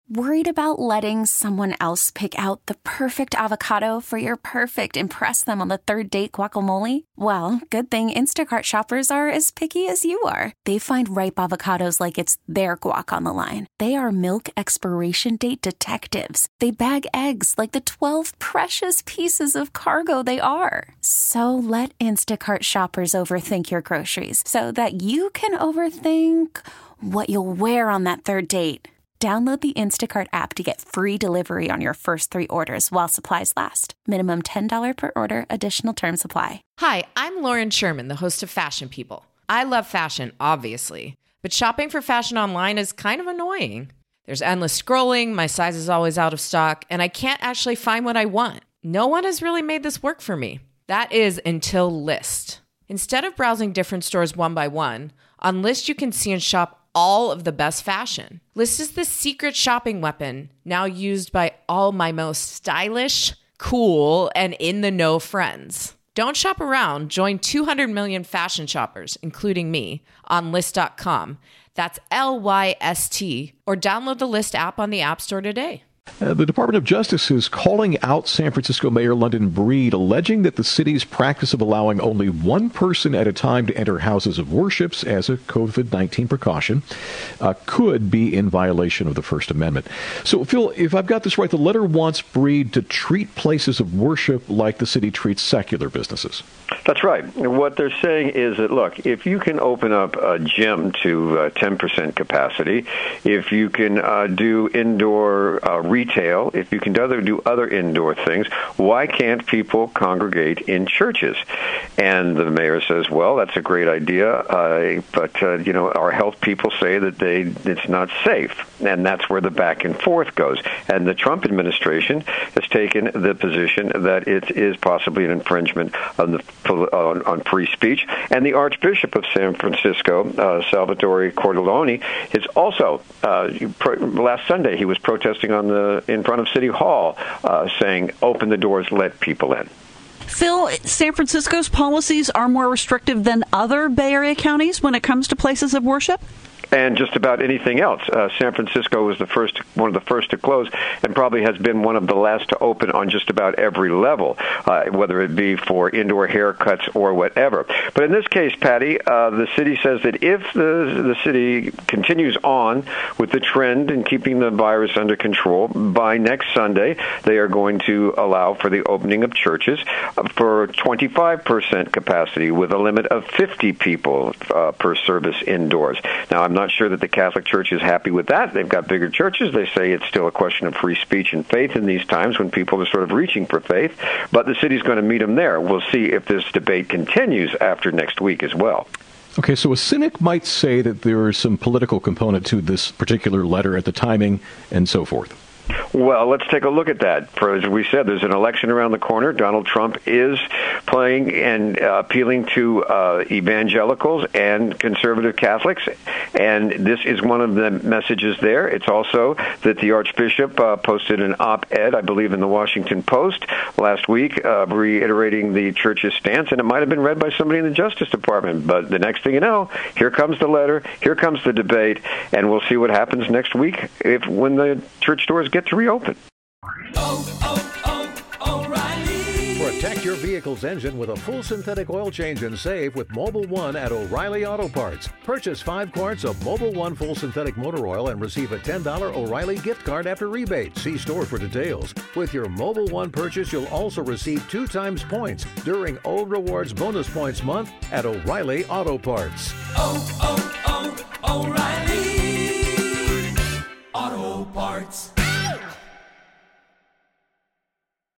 Worried about letting someone else pick out the perfect avocado for your perfect impress them on the third date guacamole? Well, good thing Instacart shoppers are as picky as you are. They find ripe avocados like it's their guac on the line. They are milk expiration date detectives. They bag eggs like the 12 precious pieces of cargo they are. So let Instacart shoppers overthink your groceries so that you can overthink what you'll wear on that third date. Download the Instacart app to get free delivery on your first 3 orders while supplies last. Minimum $10 per order. Additional terms apply. Hi, I'm Lauren Sherman, the host of Fashion People. I love fashion, obviously, but shopping for fashion online is kind of annoying. There's endless scrolling, my size is always out of stock, and I can't actually find what I want. No one has really made this work for me. That is until Lyst. Instead of browsing different stores one by one, on Lyst you can see and shop all of the best fashion. Lyst is the secret shopping weapon now used by all my most stylish, cool, and in-the-know friends. Don't shop around. Join 200 million fashion shoppers, including me, on Lyst.com. That's Lyst, or download the Lyst app on the App Store today. The Department of Justice is calling out San Francisco Mayor London Breed, alleging that the city's practice of allowing only one person at a time to enter houses of worship as a COVID-19 precaution could be in violation of the First Amendment. So, Phil, if I've got this right, the letter wants Breed to treat places of worship like the city treats secular businesses. That's right. What they're saying is that, look, if you can open up a gym to 10% capacity, if you can do indoor retail, if you can do other indoor things, why can't people congregate in churches? And the mayor says, well, that's a great idea, but our health people say that it's not safe, and that's where the back and forth goes. And the Trump administration has taken the position that it is possibly an infringement on free speech. And the Archbishop of San Francisco, Salvatore Cordileone, is also last Sunday he was protesting in front of City Hall, saying, "Open the doors, let people in." Phil, San Francisco's policies are more restrictive than other Bay Area counties when it comes to places of worship? And just about anything else. San Francisco was one of the first to close, and probably has been one of the last to open on just about every level, whether it be for indoor haircuts or whatever. But in this case, Patty, the city says that if the city continues on with the trend in keeping the virus under control, by next Sunday, they are going to allow for the opening of churches for 25% capacity with a limit of 50 people per service indoors. Now, I'm not sure that the Catholic Church is happy with that. They've got bigger churches. They say it's still a question of free speech and faith in these times when people are sort of reaching for faith. But the city's going to meet them there. We'll see if this debate continues after next week as well. Okay, so a cynic might say that there is some political component to this particular letter at the timing and so forth. Well, let's take a look at that. As we said, there's an election around the corner. Donald Trump is playing and appealing to evangelicals and conservative Catholics, and this is one of the messages there. It's also that the Archbishop posted an op-ed, I believe, in the Washington Post last week, reiterating the church's stance, and it might have been read by somebody in the Justice Department. But the next thing you know, here comes the letter, here comes the debate, and we'll see what happens next week when the church doors get to reopen. O'Reilly. Protect your vehicle's engine with a full synthetic oil change and save with Mobil 1 at O'Reilly Auto Parts. Purchase 5 quarts of Mobil 1 full synthetic motor oil and receive a $10 O'Reilly gift card after rebate. See store for details. With your Mobil 1 purchase, you'll also receive 2 times points during O Rewards Bonus Points Month at O'Reilly Auto Parts. O'Reilly Auto Parts.